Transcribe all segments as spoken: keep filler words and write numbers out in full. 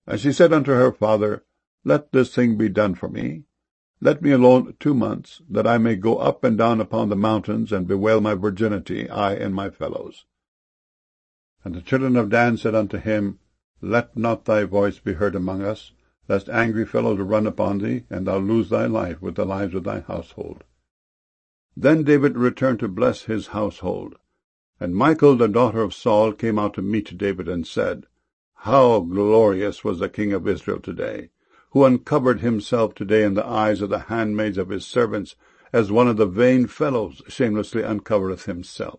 And she said unto her father, Let this thing be done for me. Let me alone two months, that I may go up and down upon the mountains, and bewail my virginity, I and my fellows. And the children of Dan said unto him, Let not thy voice be heard among us, lest angry fellows run upon thee, and thou lose thy life with the lives of thy household. Then David returned to bless his household. And Michal the daughter of Saul came out to meet David, and said, How glorious was the king of Israel today, who uncovered himself today in the eyes of the handmaids of his servants, as one of the vain fellows shamelessly uncovereth himself.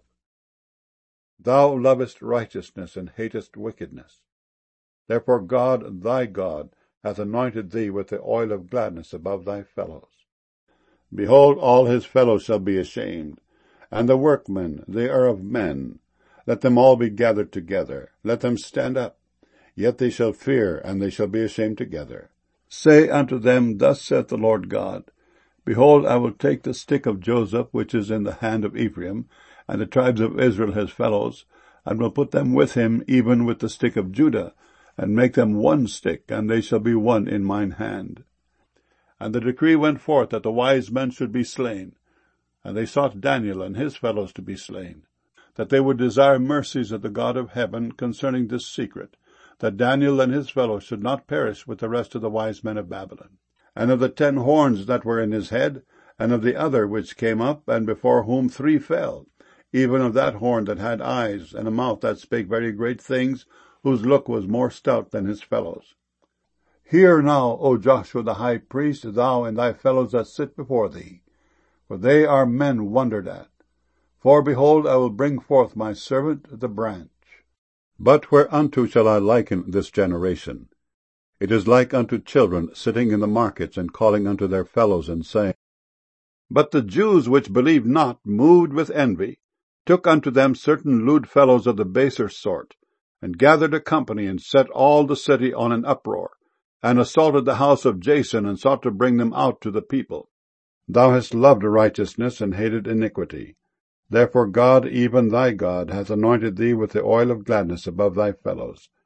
Thou lovest righteousness, and hatest wickedness. Therefore God, thy God, hath anointed thee with the oil of gladness above thy fellows. Behold, all his fellows shall be ashamed, and the workmen, they are of men. Let them all be gathered together, let them stand up. Yet they shall fear, and they shall be ashamed together. Say unto them, Thus saith the Lord God, Behold, I will take the stick of Joseph, which is in the hand of Ephraim, and the tribes of Israel his fellows, and will put them with him, even with the stick of Judah, and make them one stick, and they shall be one in mine hand. And the decree went forth that the wise men should be slain, and they sought Daniel and his fellows to be slain, that they would desire mercies of the God of heaven concerning this secret, that Daniel and his fellows should not perish with the rest of the wise men of Babylon. And of the ten horns that were in his head, and of the other which came up, and before whom three fell, even of that horn that had eyes, and a mouth that spake very great things, whose look was more stout than his fellows. Hear now, O Joshua the high priest, thou and thy fellows that sit before thee, for they are men wondered at. For, behold, I will bring forth my servant the branch. But whereunto shall I liken this generation? It is like unto children sitting in the markets, and calling unto their fellows, and saying, But the Jews which believed not, moved with envy, took unto them certain lewd fellows of the baser sort, and gathered a company, and set all the city on an uproar, and assaulted the house of Jason, and sought to bring them out to the people. Thou hast loved righteousness, and hated iniquity. Therefore God, even thy God, hath anointed thee with the oil of gladness above thy fellows.